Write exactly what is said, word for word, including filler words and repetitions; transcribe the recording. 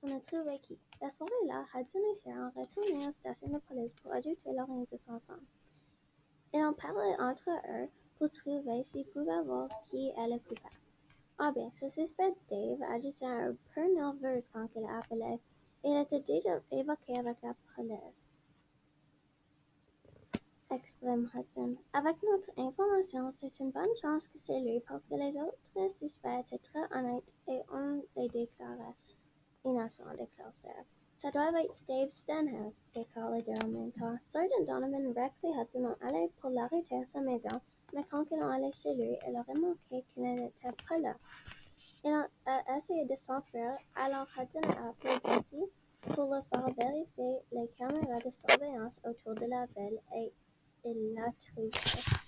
ne trouver qui. La soirée-là, Hudson et Sarah retournèrent à la station de police pour ajouter leurs indices ensemble. Ils en parlaient entre eux pour trouver s'ils pouvaient voir qui est le coupable. Ah bien, ce suspect Dave agissait un peu nerveux quand il a appelé, et il était déjà évoqué avec la police. Exclame Hudson. Avec notre information, c'est une bonne chance que c'est lui parce que les autres suspects étaient très honnêtes et on les déclarait innocents, déclare Sarah. Ça doit être Dave Stenhouse, déclare les deux en même temps. Sergeant Donovan, Rex et Hudson ont allé pour l'arrêter à sa maison, mais quand ils ont allé chez lui, ils ont remarqué qu'il n'était pas là. Il a essayé de s'enfuir, alors Hudson a appelé Jesse pour le faire vérifier les caméras de surveillance autour de la ville et il l'a trouvé.